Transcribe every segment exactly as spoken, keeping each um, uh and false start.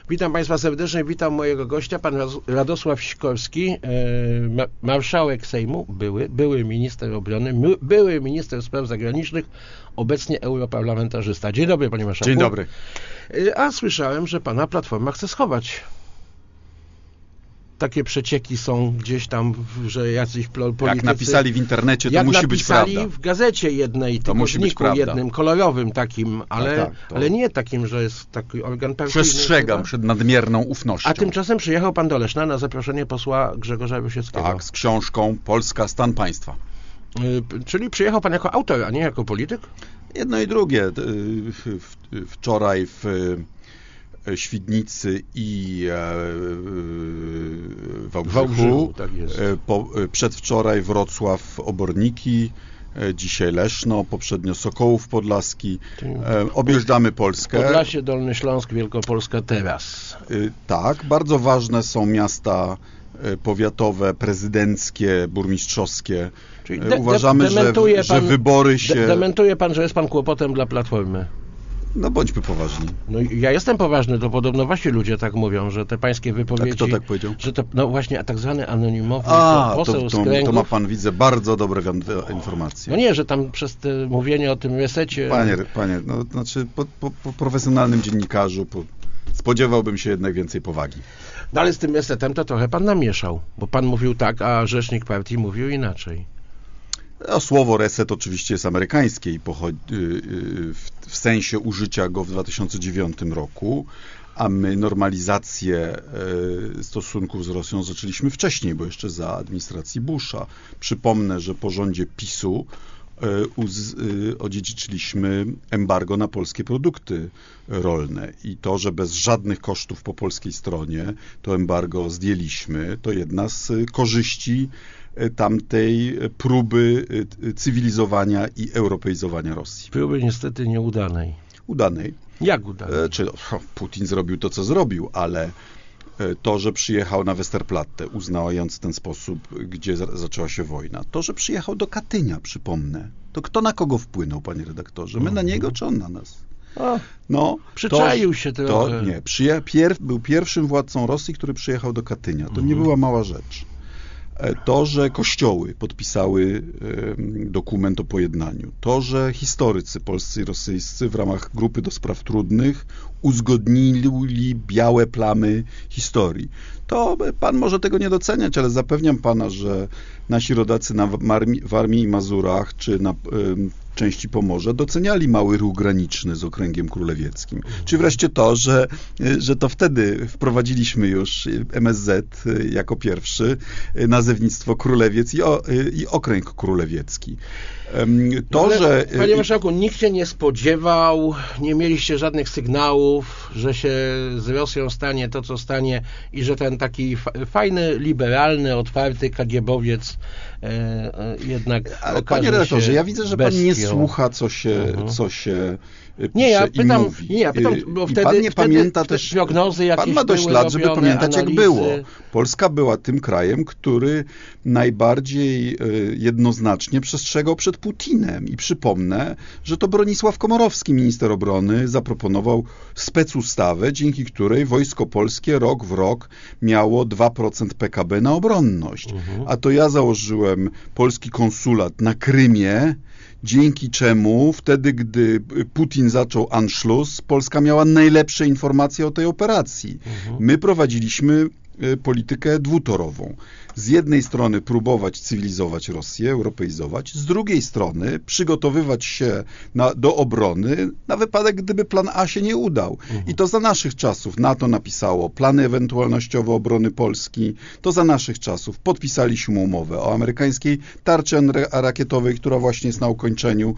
Witam Państwa serdecznie, witam mojego gościa, pan Radosław Sikorski, ma marszałek Sejmu, były, były minister obrony, były minister spraw zagranicznych, obecnie europarlamentarzysta. Dzień dobry, panie marszałku. Dzień dobry. A słyszałem, że pana Platforma chce schować. Takie przecieki są gdzieś tam, że jacyś politycy... Jak napisali w internecie, to jak musi być prawda. napisali w gazecie jednej, to musi być prawda. jednym, kolorowym takim, ale, no tak, to... ale nie takim, że jest taki organ partyjny. Przestrzegam przed nadmierną ufnością. A tymczasem przyjechał pan do Leszna na zaproszenie posła Grzegorza Rusieckiego. Tak, z książką Polska, stan państwa. Yy, czyli przyjechał pan jako autor, a nie jako polityk? Jedno i drugie. Wczoraj w Świdnicy i Wałbrzychu, Wałbrzychu, tak jest. Po, przedwczoraj Wrocław, Oborniki, dzisiaj Leszno, poprzednio Sokołów Podlaski. Objeżdżamy Polskę. Podlasie, Dolny Śląsk, Wielkopolska teraz. Tak, bardzo ważne są miasta powiatowe, prezydenckie, burmistrzowskie. Czyli de, Uważamy, de, że, pan, że wybory się... De, dementuje pan, że jest pan kłopotem dla Platformy. No bądźmy poważni. No ja jestem poważny, to podobno wasi ludzie tak mówią, że te pańskie wypowiedzi... A kto tak powiedział? Że to, no właśnie, a tak zwany anonimowy a, poseł to, to, z kręgów... to ma pan, widzę, bardzo dobre informacje. No nie, że tam przez te mówienie o tym resecie... Panie, panie, no znaczy po, po, po profesjonalnym dziennikarzu po, spodziewałbym się jednak więcej powagi. No ale z tym resetem to trochę pan namieszał, bo pan mówił tak, a rzecznik partii mówił inaczej. No, słowo reset oczywiście jest amerykańskie i pochodzi, w, w sensie użycia go w dwa tysiące dziewiątym roku, a my normalizację stosunków z Rosją zaczęliśmy wcześniej, bo jeszcze za administracji Busha. Przypomnę, że po rządzie PiSu uz, odziedziczyliśmy embargo na polskie produkty rolne i to, że bez żadnych kosztów po polskiej stronie to embargo zdjęliśmy, to jedna z korzyści tamtej próby cywilizowania i europeizowania Rosji. Próby niestety nieudanej. Udanej. Jak udanej? Czy Putin zrobił to, co zrobił, ale to, że przyjechał na Westerplatte, uznając w ten sposób, gdzie za zaczęła się wojna, to, że przyjechał do Katynia, przypomnę, to kto na kogo wpłynął, panie redaktorze? My na niego, czy on na nas? O, no, przyczaił się trochę. To, nie, przyje, pier, był pierwszym władcą Rosji, który przyjechał do Katynia. To mhm. nie była mała rzecz. To, że kościoły podpisały dokument o pojednaniu, to, że historycy polscy i rosyjscy w ramach grupy do spraw trudnych uzgodnili białe plamy historii. To pan może tego nie doceniać, ale zapewniam pana, że nasi rodacy na Warmii i Mazurach czy na części Pomorza doceniali mały ruch graniczny z okręgiem królewieckim. Czy wreszcie to, że, że to wtedy wprowadziliśmy już M S Z jako pierwszy, nazewnictwo Królewiec i, o, i okręg królewiecki. To, ale, że... Panie marszałku, nikt się nie spodziewał, nie mieliście żadnych sygnałów, że się z Rosją stanie to, co stanie i że ten taki fajny, liberalny, otwarty kagiebowiec e, e, jednak ale okaże panie redaktorze, się ja widzę, że bestią. pan nie słucha, co się, uh-huh. co się nie, ja pytam, mówi. Nie, ja pytam, bo I wtedy, pan nie wtedy, pamięta wtedy też, prognozy jakieś pan ma dość były lat, żeby robione, pamiętać, analizy. jak było. Polska była tym krajem, który najbardziej jednoznacznie przestrzegał przed Putinem. I przypomnę, że to Bronisław Komorowski, minister obrony, zaproponował specustawę, dzięki której Wojsko Polskie rok w rok miało dwa procent P K B na obronność. Mhm. A to ja założyłem polski konsulat na Krymie, dzięki czemu wtedy, gdy Putin zaczął Anschluss, Polska miała najlepsze informacje o tej operacji. Mhm. My prowadziliśmy politykę dwutorową. Z jednej strony próbować cywilizować Rosję, europeizować, z drugiej strony przygotowywać się na, do obrony na wypadek, gdyby plan A się nie udał. Mhm. I to za naszych czasów NATO napisało plany ewentualnościowe obrony Polski, to za naszych czasów podpisaliśmy umowę o amerykańskiej tarczy rakietowej, która właśnie jest na ukończeniu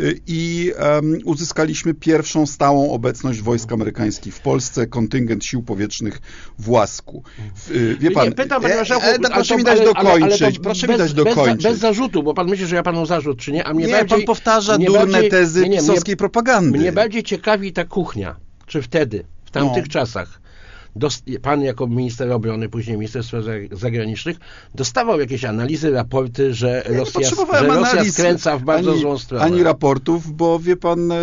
i um, uzyskaliśmy pierwszą stałą obecność wojsk amerykańskich w Polsce, kontyngent sił powietrznych w Łasku. W, wie pan, nie, pytam, panie marszałku, e, e, proszę mi dać dokończyć, proszę mi dać dokończyć. Bez, bez zarzutu, bo pan myśli, że ja panu zarzut, czy nie? A mnie nie, bardziej, pan powtarza mnie durne bardziej, tezy nie, nie, pisowskiej mnie, propagandy. Mnie bardziej ciekawi ta kuchnia, czy wtedy, w tamtych no. czasach, dost, pan jako minister obrony, później minister spraw zagranicznych, dostawał jakieś analizy, raporty, że ja Rosja, że Rosja skręca w bardzo ani, złą stronę. Ani raportów, bo wie pan,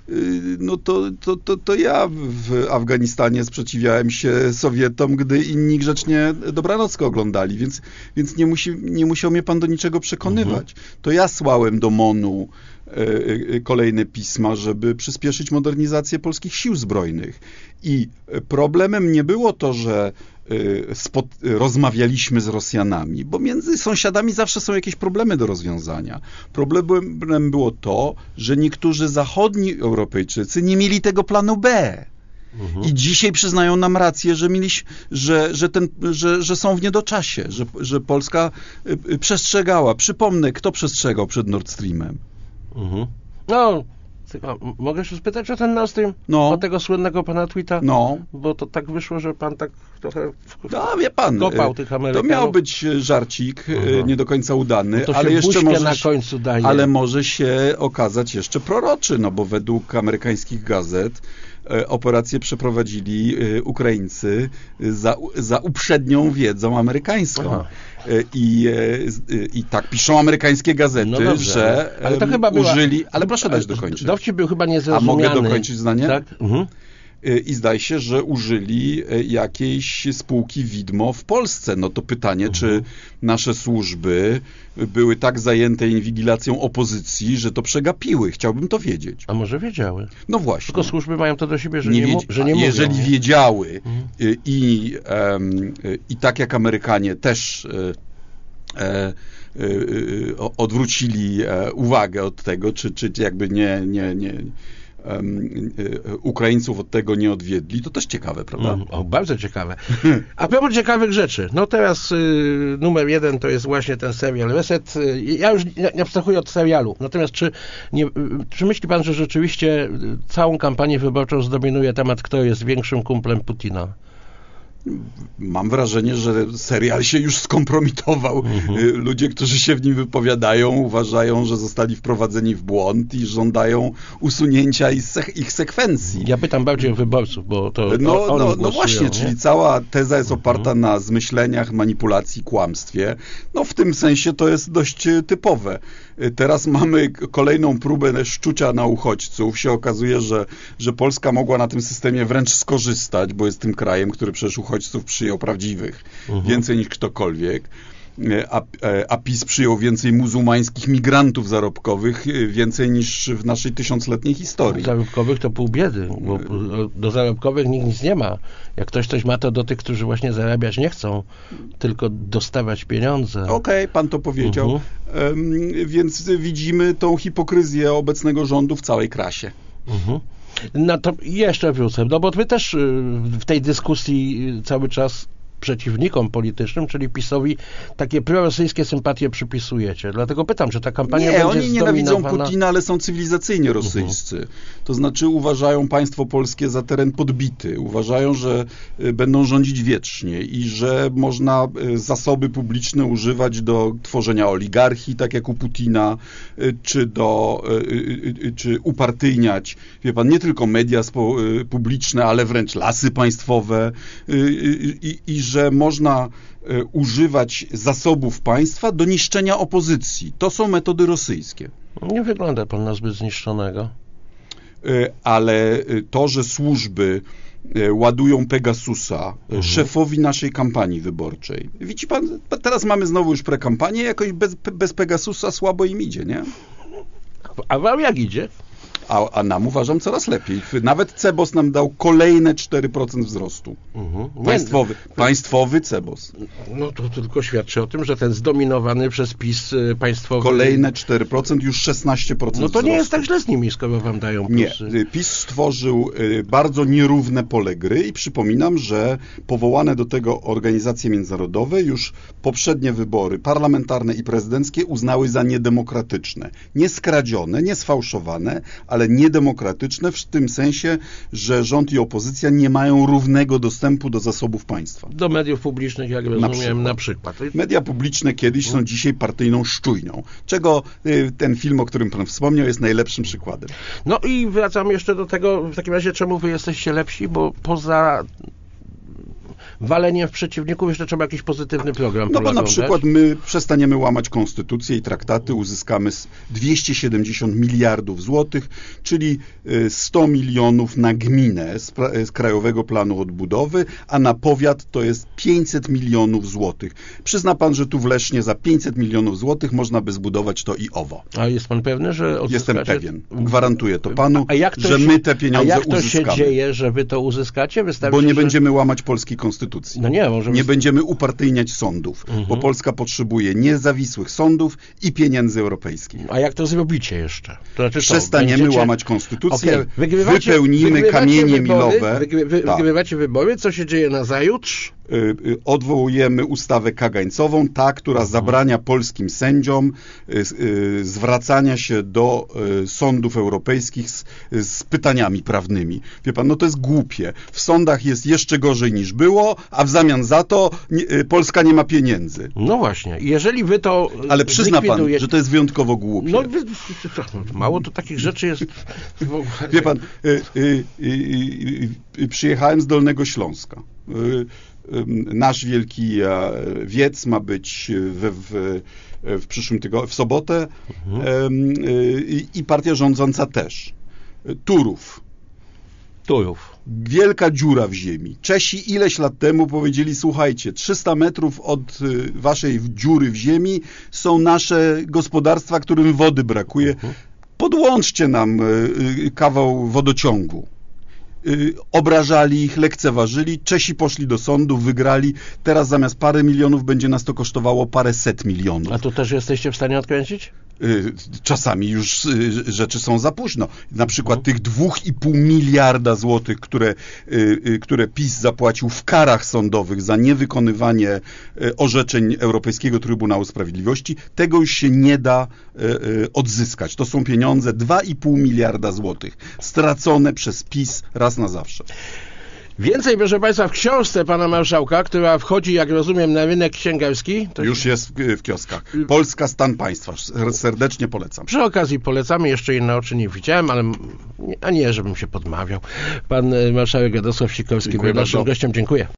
no to, to, to, to ja w Afganistanie sprzeciwiałem się Sowietom, gdy inni grzecznie Dobranockę oglądali, więc, więc nie, musi, nie musiał mnie pan do niczego przekonywać. Mhm. To ja słałem do MONU kolejne pisma, żeby przyspieszyć modernizację polskich sił zbrojnych. I problemem nie było to, że spod, rozmawialiśmy z Rosjanami, bo między sąsiadami zawsze są jakieś problemy do rozwiązania. Problemem było to, że niektórzy zachodni Europejczycy nie mieli tego planu B. Mhm. I dzisiaj przyznają nam rację, że, mieliś, że, że, ten, że, że są w niedoczasie, że, że Polska przestrzegała. Przypomnę, kto przestrzegał przed Nord Streamem. Mhm. No, tylko mogę się spytać o ten Nord Stream? No. O tego słynnego pana tweeta? No. Bo to tak wyszło, że pan tak trochę no, wie pan, kopał tych Amerykanów. To miał być żarcik, mhm. nie do końca udany, no to ale jeszcze może, na końcu daje. ale może się okazać jeszcze proroczy, no bo według amerykańskich gazet operację przeprowadzili Ukraińcy za, za uprzednią wiedzą amerykańską. I, I tak piszą amerykańskie gazety, no dobrze, że ale to chyba użyli... Była, ale proszę dać dokończyć. Dowcip był chyba niezrozumiany. A mogę dokończyć zdanie? Tak? Mhm. I zdaje się, że użyli jakiejś spółki widmo w Polsce. No to pytanie, mhm. czy nasze służby były tak zajęte inwigilacją opozycji, że to przegapiły. Chciałbym to wiedzieć. A może wiedziały? No właśnie. Tylko służby mają to do siebie, że nie, nie, że nie Jeżeli mówią. wiedziały mhm. i, um, i tak jak Amerykanie też e, e, odwrócili uwagę od tego, czy, czy jakby nie, nie, nie Um, Ukraińców od tego nie odwiedli, to też ciekawe, prawda? No, o, bardzo ciekawe. A propos ciekawych rzeczy, no teraz y, numer jeden to jest właśnie ten serial Reset. Ja już nie, nie abstrahuję od serialu, natomiast czy, nie, czy myśli pan, że rzeczywiście całą kampanię wyborczą zdominuje temat, kto jest większym kumplem Putina? Mam wrażenie, że serial się już skompromitował. Mhm. Ludzie, którzy się w nim wypowiadają, uważają, że zostali wprowadzeni w błąd i żądają usunięcia ich, sek- ich sekwencji. Ja pytam bardziej o wyborców, bo to No, o, no, głosują, no właśnie, nie? czyli cała teza jest oparta mhm. na zmyśleniach, manipulacji, kłamstwie. No w tym sensie to jest dość typowe. Teraz mamy kolejną próbę szczucia na uchodźców. Się okazuje, że, że Polska mogła na tym systemie wręcz skorzystać, bo jest tym krajem, który przecież uchodźców przyjął prawdziwych. Mhm. Więcej niż ktokolwiek. A, a PiS przyjął więcej muzułmańskich migrantów zarobkowych, więcej niż w naszej tysiącletniej historii. Zarobkowych to pół biedy, bo do zarobkowych nikt nic nie ma. Jak ktoś coś ma, to do tych, którzy właśnie zarabiać nie chcą, tylko dostawać pieniądze. Okej, okay, pan to powiedział. Mhm. Um, więc widzimy tą hipokryzję obecnego rządu w całej krasie. Mhm. No to jeszcze wrócę, no bo wy też w tej dyskusji cały czas przeciwnikom politycznym, czyli PiS-owi, takie prorosyjskie sympatie przypisujecie. Dlatego pytam, czy ta kampania nie, będzie oni nienawidzą zdominowana... Putina, ale są cywilizacyjnie rosyjscy. Uh-huh. To znaczy uważają państwo polskie za teren podbity. Uważają, że będą rządzić wiecznie i że można zasoby publiczne używać do tworzenia oligarchii, tak jak u Putina, czy do, czy upartyjniać, wie pan, nie tylko media spo, publiczne, ale wręcz lasy państwowe i, i, i że można e, używać zasobów państwa do niszczenia opozycji. To są metody rosyjskie. Nie wygląda pan na zbyt zniszczonego. E, ale to, że służby e, ładują Pegasusa mhm. szefowi naszej kampanii wyborczej. Widzi pan, teraz mamy znowu już prekampanię, jakoś bez, bez Pegasusa słabo im idzie, nie? A wam jak idzie? A, a nam uważam coraz lepiej. Nawet Cebos nam dał kolejne cztery procent wzrostu. Uh-huh. Państwowy, państwowy Cebos. No to tylko świadczy o tym, że ten zdominowany przez PiS państwowy... Kolejne cztery procent, już szesnaście procent No to wzrostu. nie jest tak źle z nimi, skoro wam dają plusy. Nie. PiS stworzył bardzo nierówne pole gry i przypominam, że powołane do tego organizacje międzynarodowe już poprzednie wybory parlamentarne i prezydenckie uznały za niedemokratyczne. Nie skradzione, nie sfałszowane, ale niedemokratyczne w tym sensie, że rząd i opozycja nie mają równego dostępu do zasobów państwa. Do mediów publicznych, jak rozumiem, na przykład. Na przykład. Media publiczne kiedyś są dzisiaj partyjną szczujnią, czego y, ten film, o którym pan wspomniał, jest najlepszym przykładem. No i wracam jeszcze do tego, w takim razie, czemu wy jesteście lepsi, bo poza waleniem w przeciwników, jeszcze trzeba jakiś pozytywny program No bo na Polakom przykład dać. my przestaniemy łamać konstytucję i traktaty, uzyskamy dwieście siedemdziesiąt miliardów złotych, czyli sto milionów na gminę z, z Krajowego Planu Odbudowy, a na powiat to jest pięćset milionów złotych. Przyzna pan, że tu w Lesznie za pięćset milionów złotych można by zbudować to i owo. A jest pan pewny, że odzyskacie? Jestem pewien. Gwarantuję to panu, a jak to że się, my te pieniądze a jak to uzyskamy. się dzieje, że wy to uzyskacie? Wystawi Bo się, nie że... będziemy łamać polskiej konstytucji. No nie, może... Nie będziemy upartyjniać sądów, Mhm. bo Polska potrzebuje niezawisłych sądów i pieniędzy europejskich. A jak to zrobicie jeszcze? To znaczy, Przestaniemy będziecie... łamać konstytucję, okay. wygrywacie, wypełnimy wygrywacie kamienie wybory, milowe. Wygry, wy, tak. Wygrywacie wybory, co się dzieje nazajutrz? Y, y, odwołujemy ustawę kagańcową, ta, która mhm. zabrania polskim sędziom y, y, zwracania się do y, sądów europejskich z, z pytaniami prawnymi. Wie pan, no to jest głupie. W sądach jest jeszcze gorzej niż było, a w zamian za to nie, y, Polska nie ma pieniędzy. No właśnie. Jeżeli wy to Ale przyzna pan, że to jest wyjątkowo głupie. No, mało to takich rzeczy jest. Wie pan, y, y, y, y, przyjechałem z Dolnego Śląska. Y, Nasz wielki wiec ma być w, w, w przyszłym tygodniu, w sobotę mhm. i, i partia rządząca też. Turów. Turów. Wielka dziura w ziemi. Czesi ileś lat temu powiedzieli, słuchajcie, trzysta metrów od waszej dziury w ziemi są nasze gospodarstwa, którym wody brakuje. Mhm. Podłączcie nam kawał wodociągu. Yy, obrażali ich, lekceważyli, Czesi poszli do sądu, wygrali, teraz zamiast parę milionów będzie nas to kosztowało parę set milionów. A tu też jesteście w stanie odkręcić? Yy, czasami już yy, rzeczy są za późno. Na przykład mhm. tych dwóch i pół miliarda złotych, które, yy, które PiS zapłacił w karach sądowych za niewykonywanie yy, orzeczeń Europejskiego Trybunału Sprawiedliwości, tego już się nie da yy, yy, odzyskać. To są pieniądze dwa i pół miliarda złotych, stracone przez PiS raz na zawsze. Więcej, proszę Państwa, w książce pana marszałka, która wchodzi, jak rozumiem, na rynek księgarski. To już jest w, w kioskach. Polska, stan państwa. Serdecznie polecam. Przy okazji polecamy, jeszcze inne oczy nie widziałem, ale a nie, żebym się podmawiał. Pan marszałek Radosław Sikorski był naszym gościem. Dziękuję.